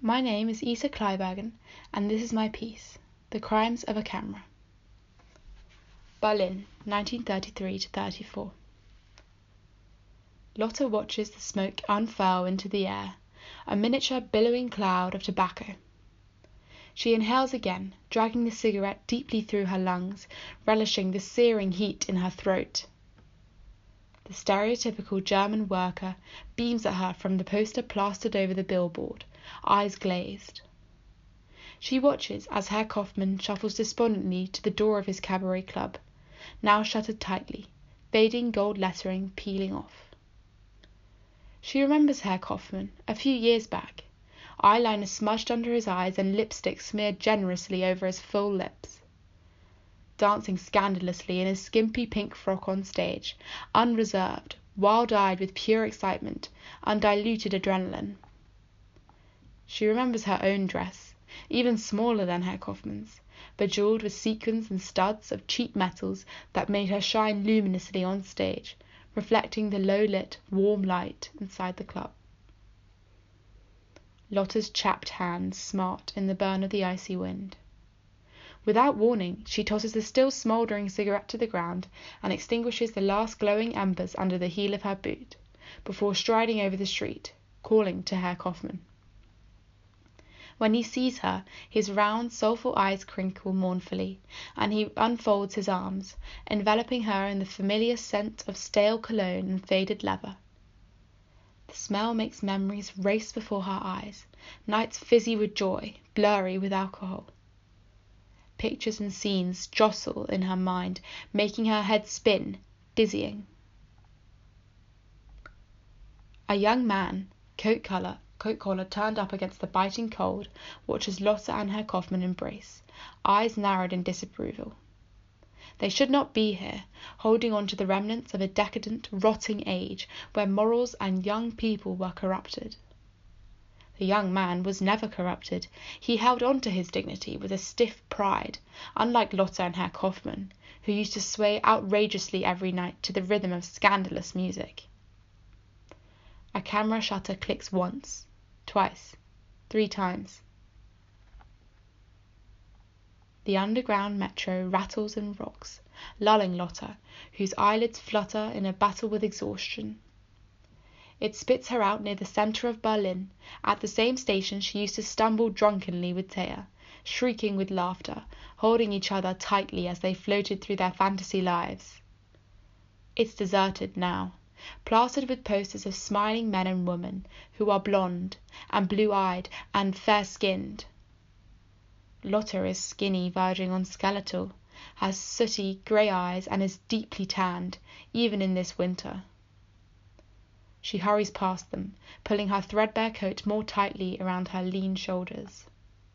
My name is Isa Kleibergen, and this is my piece, The Crimes of a Camera. Berlin, 1933-34. Lotte watches the smoke unfurl into the air, a miniature billowing cloud of tobacco. She inhales again, dragging the cigarette deeply through her lungs, relishing the searing heat in her throat. The stereotypical German worker beams at her from the poster plastered over the billboard, eyes glazed. She watches as Herr Kaufmann shuffles despondently to the door of his cabaret club, now shuttered tightly, fading gold lettering peeling off. She remembers Herr Kaufmann, a few years back, eyeliner smudged under his eyes and lipstick smeared generously over his full lips. Dancing scandalously in his skimpy pink frock on stage, unreserved, wild-eyed with pure excitement, undiluted adrenaline. She remembers her own dress, even smaller than Herr Kaufmann's, bejeweled with sequins and studs of cheap metals that made her shine luminously on stage, reflecting the low-lit, warm light inside the club. Lotte's chapped hands smart in the burn of the icy wind. Without warning, she tosses the still smouldering cigarette to the ground and extinguishes the last glowing embers under the heel of her boot, before striding over the street, calling to Herr Kaufmann. When he sees her, his round, soulful eyes crinkle mournfully, and he unfolds his arms, enveloping her in the familiar scent of stale cologne and faded leather. The smell makes memories race before her eyes, nights fizzy with joy, blurry with alcohol. Pictures and scenes jostle in her mind, making her head spin, dizzying. A young man, coat collar turned up against the biting cold, watches Lotte and Herr Kaufmann embrace, eyes narrowed in disapproval. They should not be here, holding on to the remnants of a decadent, rotting age where morals and young people were corrupted. The young man was never corrupted. He held on to his dignity with a stiff pride, unlike Lotte and Herr Kaufmann, who used to sway outrageously every night to the rhythm of scandalous music. A camera shutter clicks once, twice, 3 times. The underground metro rattles and rocks, lulling Lotte, whose eyelids flutter in a battle with exhaustion. It spits her out near the centre of Berlin, at the same station she used to stumble drunkenly with Thea, shrieking with laughter, holding each other tightly as they floated through their fantasy lives. It's deserted now, plastered with posters of smiling men and women who are blonde and blue-eyed and fair-skinned. Lotte is skinny, verging on skeletal, has sooty grey eyes and is deeply tanned, even in this winter. She hurries past them, pulling her threadbare coat more tightly around her lean shoulders.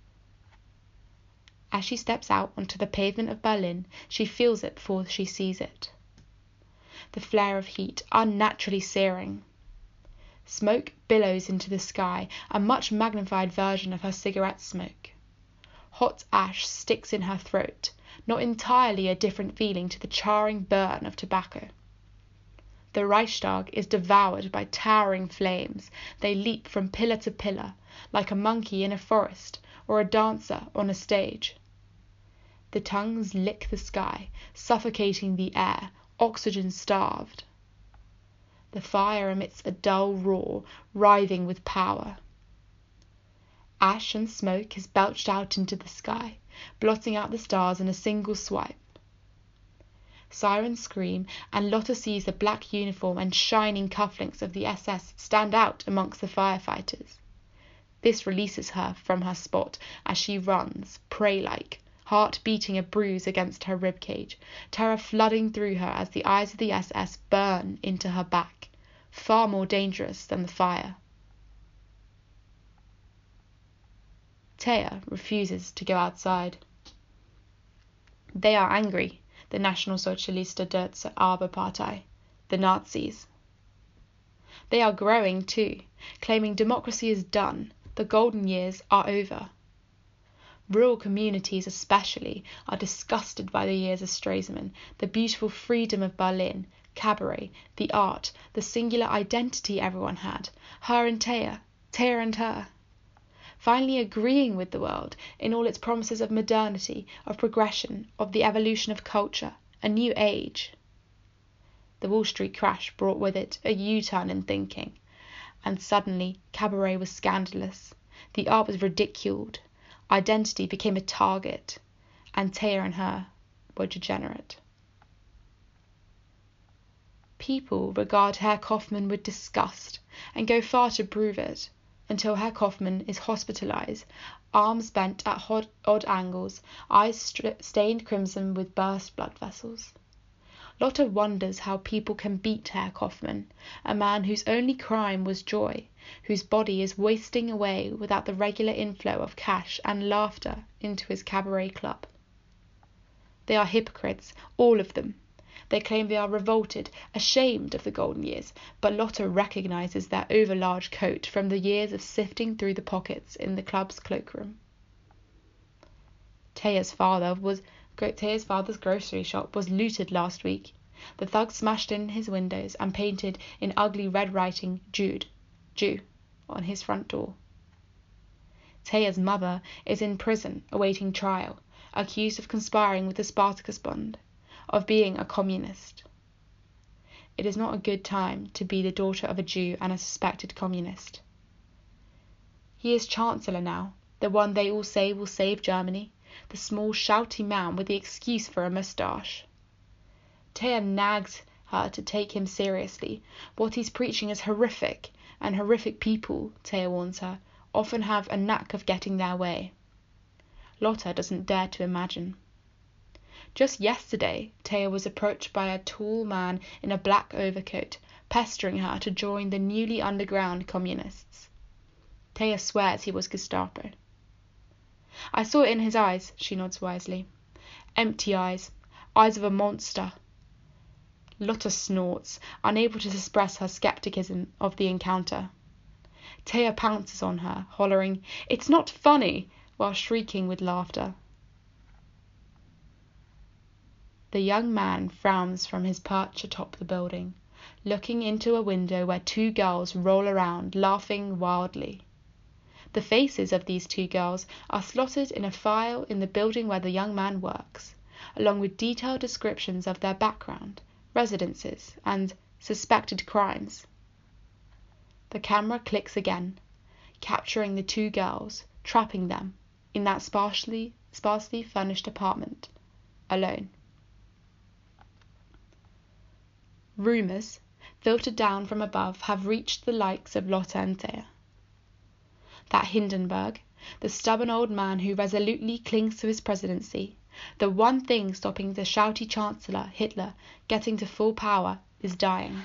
As she steps out onto the pavement of Berlin, she feels it before she sees it. The flare of heat, unnaturally searing. Smoke billows into the sky, a much magnified version of her cigarette smoke. Hot ash sticks in her throat, not entirely a different feeling to the charring burn of tobacco. The Reichstag is devoured by towering flames. They leap from pillar to pillar, like a monkey in a forest or a dancer on a stage. The tongues lick the sky, suffocating the air, oxygen-starved. The fire emits a dull roar, writhing with power. Ash and smoke is belched out into the sky, blotting out the stars in a single swipe. Sirens scream, and Lotte sees the black uniform and shining cufflinks of the SS stand out amongst the firefighters. This releases her from her spot as she runs, prey-like, heart beating a bruise against her ribcage, terror flooding through her as the eyes of the SS burn into her back, far more dangerous than the fire. Thea refuses to go outside. They are angry, the Nationalsozialistische Deutsche Arbeiterpartei, the Nazis. They are growing too, claiming democracy is done, the golden years are over. Rural communities especially are disgusted by the years of Stresemann, the beautiful freedom of Berlin, cabaret, the art, the singular identity everyone had, her and Thea and her. finally agreeing with the world in all its promises of modernity, of progression, of the evolution of culture, a new age. The Wall Street crash brought with it a U-turn in thinking, and suddenly cabaret was scandalous, the art was ridiculed, identity became a target, and Taya and her were degenerate. People regard Herr Kaufmann with disgust and go far to prove it, until Herr Kaufmann is hospitalized, arms bent at odd angles, eyes stained crimson with burst blood vessels. Lotta wonders how people can beat Herr Kaufmann, a man whose only crime was joy, whose body is wasting away without the regular inflow of cash and laughter into his cabaret club. They are hypocrites, all of them. They claim they are revolted, ashamed of the golden years, but Lotta recognizes their overlarge coat from the years of sifting through the pockets in the club's cloakroom. Taya's father's grocery shop was looted last week. The thugs smashed in his windows and painted in ugly red writing Jew, on his front door. Taya's mother is in prison awaiting trial, accused of conspiring with the Spartacus Bund, of being a communist. It is not a good time to be the daughter of a Jew and a suspected communist. He is Chancellor now, the one they all say will save Germany, the small, shouty man with the excuse for a moustache. Taya nags her to take him seriously. What he's preaching is horrific, and horrific people, Taya warns her, often have a knack of getting their way. Lotta doesn't dare to imagine. Just yesterday, Taya was approached by a tall man in a black overcoat, pestering her to join the newly underground communists. Taya swears he was Gestapo. I saw it in his eyes, she nods wisely. Empty eyes, eyes of a monster. Lotta snorts, unable to suppress her skepticism of the encounter. Taya pounces on her, hollering, "It's not funny," while shrieking with laughter. The young man frowns from his perch atop the building, looking into a window where two girls roll around, laughing wildly. The faces of these two girls are slotted in a file in the building where the young man works, along with detailed descriptions of their background, residences, and suspected crimes. The camera clicks again, capturing the two girls, trapping them in that sparsely furnished apartment, alone. Rumours, filtered down from above, have reached the likes of Lotta and Taya. That Hindenburg, the stubborn old man who resolutely clings to his presidency, the one thing stopping the shouty Chancellor, Hitler, getting to full power, is dying.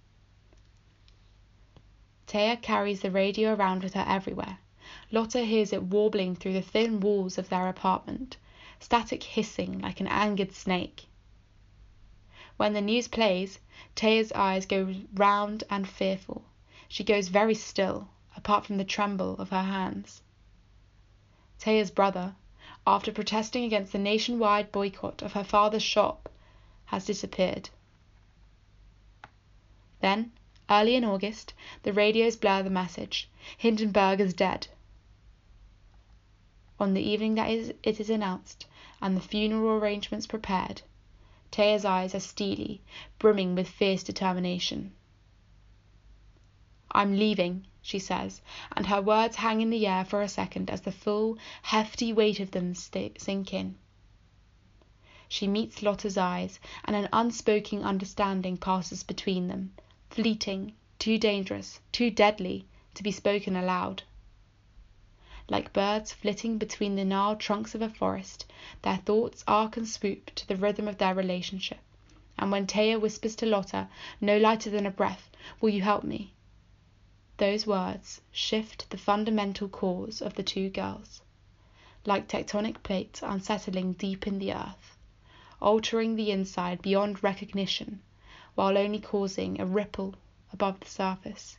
Taya carries the radio around with her everywhere. Lotta hears it warbling through the thin walls of their apartment, static hissing like an angered snake. When the news plays, Taya's eyes go round and fearful. She goes very still, apart from the tremble of her hands. Taya's brother, after protesting against the nationwide boycott of her father's shop, has disappeared. Then, early in August, the radios blur the message: Hindenburg is dead. On the evening that it is announced, and the funeral arrangements prepared, Taya's eyes are steely, brimming with fierce determination. "I'm leaving," she says, and her words hang in the air for a second as the full, hefty weight of them sink in. She meets Lotta's eyes, and an unspoken understanding passes between them, fleeting, too dangerous, too deadly to be spoken aloud. Like birds flitting between the gnarled trunks of a forest, their thoughts arc and swoop to the rhythm of their relationship, and when Taya whispers to Lotta, no lighter than a breath, "Will you help me?" those words shift the fundamental cause of the two girls, like tectonic plates unsettling deep in the earth, altering the inside beyond recognition, while only causing a ripple above the surface.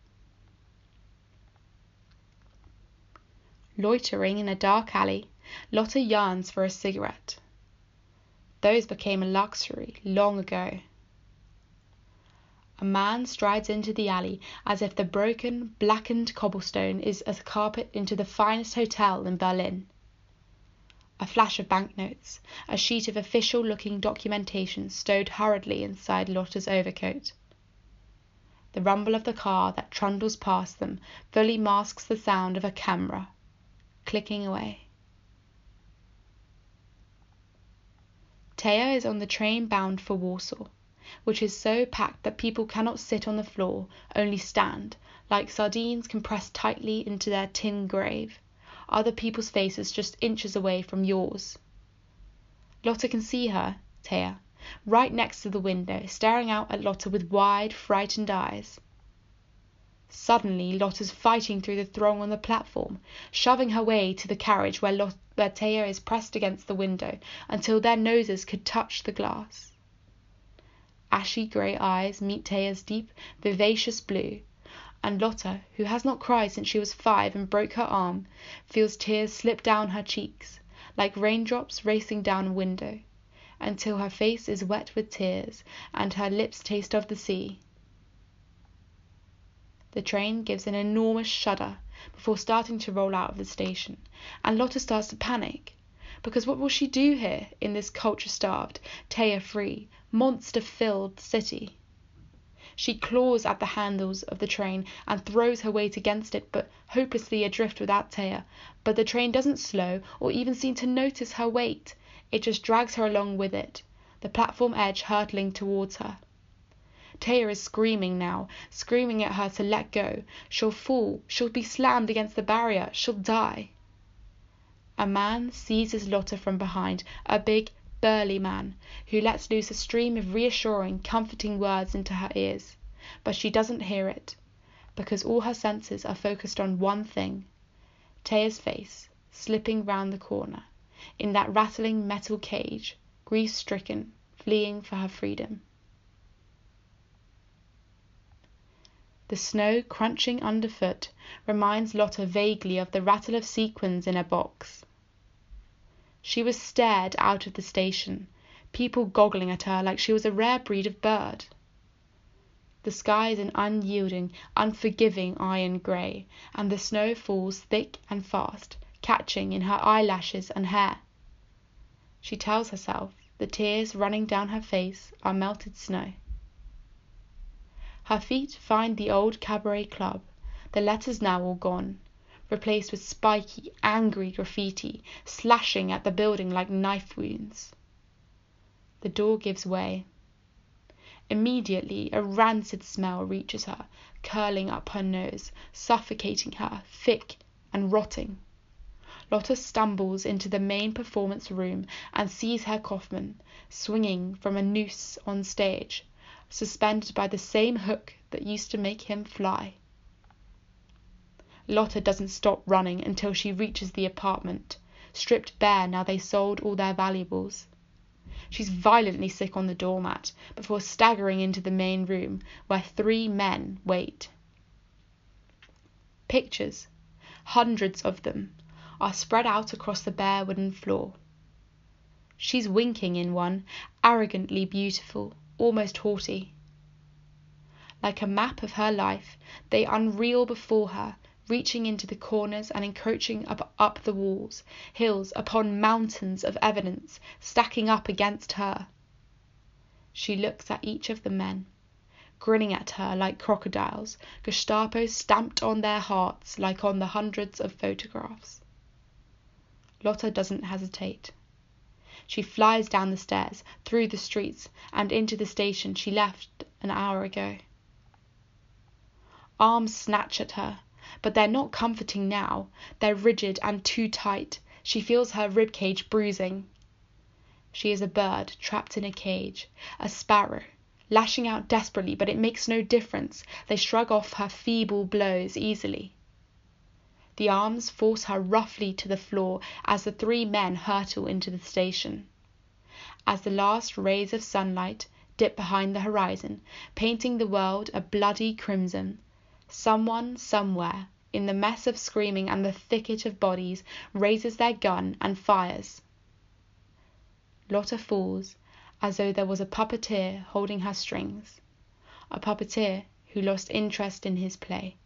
Loitering in a dark alley, Lotta yearns for a cigarette. Those became a luxury long ago. A man strides into the alley as if the broken, blackened cobblestone is a carpet into the finest hotel in Berlin. A flash of banknotes, a sheet of official-looking documentation stowed hurriedly inside Lotta's overcoat. The rumble of the car that trundles past them fully masks the sound of a camera clicking away. Taya is on the train bound for Warsaw, which is so packed that people cannot sit on the floor, only stand, like sardines compressed tightly into their tin grave, other people's faces just inches away from yours. Lotta can see her, Taya, right next to the window, staring out at Lotta with wide, frightened eyes. Suddenly, Lotta's fighting through the throng on the platform, shoving her way to the carriage where Taya is pressed against the window until their noses could touch the glass. Ashy grey eyes meet Taya's deep, vivacious blue, and Lotta, who has not cried since she was 5 and broke her arm, feels tears slip down her cheeks, like raindrops racing down a window, until her face is wet with tears and her lips taste of the sea. The train gives an enormous shudder before starting to roll out of the station, and Lotta starts to panic, because what will she do here in this culture-starved, Taya-free, monster-filled city? She claws at the handles of the train and throws her weight against it, but hopelessly adrift without Taya. But the train doesn't slow or even seem to notice her weight. It just drags her along with it, the platform edge hurtling towards her. Taya is screaming now, screaming at her to let go. She'll fall, she'll be slammed against the barrier, she'll die. A man seizes Lotta from behind, a big, burly man, who lets loose a stream of reassuring, comforting words into her ears. But she doesn't hear it, because all her senses are focused on one thing: Taya's face, slipping round the corner, in that rattling metal cage, grief-stricken, fleeing for her freedom. The snow crunching underfoot reminds Lotta vaguely of the rattle of sequins in a box. She was stared out of the station, people goggling at her like she was a rare breed of bird. The sky is an unyielding, unforgiving iron grey, and the snow falls thick and fast, catching in her eyelashes and hair. She tells herself the tears running down her face are melted snow. Her feet find the old cabaret club, the letters now all gone, replaced with spiky, angry graffiti, slashing at the building like knife wounds. The door gives way. Immediately, a rancid smell reaches her, curling up her nose, suffocating her, thick and rotting. Lotta stumbles into the main performance room and sees Herr Kaufmann, swinging from a noose on stage, suspended by the same hook that used to make him fly. Lotta doesn't stop running until she reaches the apartment, stripped bare now they sold all their valuables. She's violently sick on the doormat before staggering into the main room where 3 men wait. Pictures, hundreds of them, are spread out across the bare wooden floor. She's winking in one, arrogantly beautiful, almost haughty. Like a map of her life, they unreel before her, reaching into the corners and encroaching up the walls, hills upon mountains of evidence stacking up against her. She looks at each of the men, grinning at her like crocodiles, Gestapo stamped on their hearts like on the hundreds of photographs. Lotta doesn't hesitate. She flies down the stairs, through the streets, and into the station she left an hour ago. Arms snatch at her, but they're not comforting now. They're rigid and too tight. She feels her ribcage bruising. She is a bird trapped in a cage, a sparrow, lashing out desperately, but it makes no difference. They shrug off her feeble blows easily. The arms force her roughly to the floor as the 3 men hurtle into the station. As the last rays of sunlight dip behind the horizon, painting the world a bloody crimson, someone somewhere, in the mess of screaming and the thicket of bodies, raises their gun and fires. Lotta falls, as though there was a puppeteer holding her strings. a puppeteer who lost interest in his play.